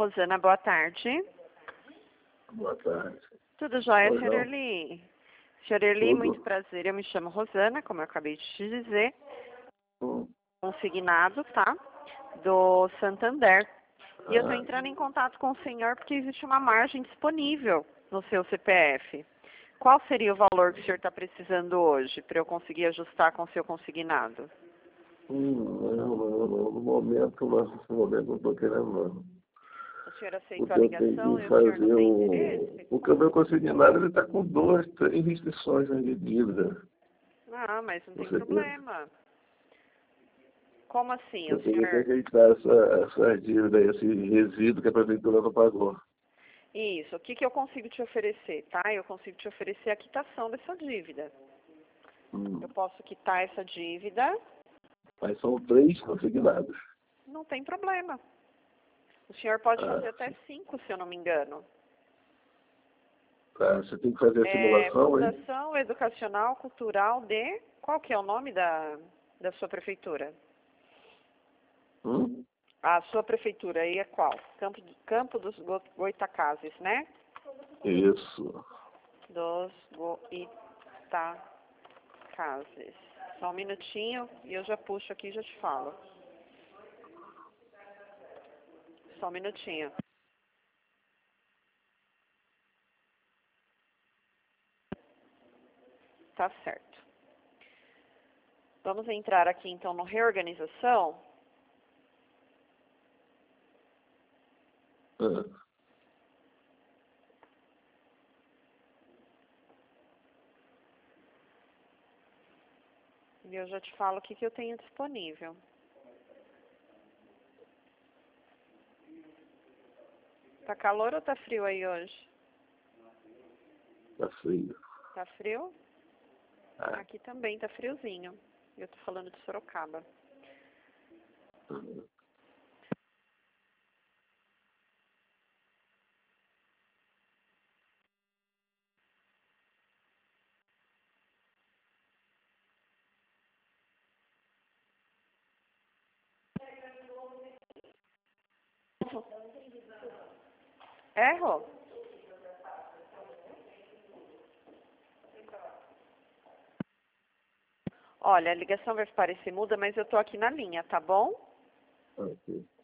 Rosana, boa tarde. Boa tarde. Tudo jóia, Oi, senhor João. Erli? Senhor Erli, Tudo. muito prazer. Eu me chamo Rosana, como eu acabei de te dizer. Consignado, tá? Do Santander. E eu estou entrando em contato com o senhor porque existe uma margem disponível no seu CPF. Qual seria o valor que o senhor está precisando hoje para eu conseguir ajustar com o seu consignado? Não. No momento não estou querendo, não. O senhor aceitou Porque a eu tenho ligação que e o senhor fazer não tem interesse? Porque o meu consignado ele está com 2, 3 restrições de dívida. Ah, mas não tem Você tem, problema. Como assim? eu O tenho que senhor... ajeitar essa dívida, esse resíduo que a prefeitura não pagou. Isso, o que eu consigo te oferecer, tá? Eu consigo te oferecer a quitação dessa dívida. Eu posso quitar essa dívida, Mas são 3 consignados. não tem problema. O senhor pode fazer Ah, até 5, se eu não me engano. tá, você tem que fazer a simulação, hein? Fundação Educacional Cultural de... Qual que é o nome da sua prefeitura? A sua prefeitura aí é qual? Campo dos Goitacazes, né? Isso. Dos Goitacazes. Só um minutinho e eu já puxo aqui e já te falo. Só um minutinho. Tá certo. Vamos entrar aqui então no reorganização. E eu já te falo o que eu tenho disponível. Tá calor ou tá frio aí hoje? Tá frio. Tá frio? Ah. Aqui também tá friozinho. Eu tô falando de Sorocaba. Rô? Olha, a ligação vai parecer muda, mas eu tô aqui na linha, tá bom? Ok.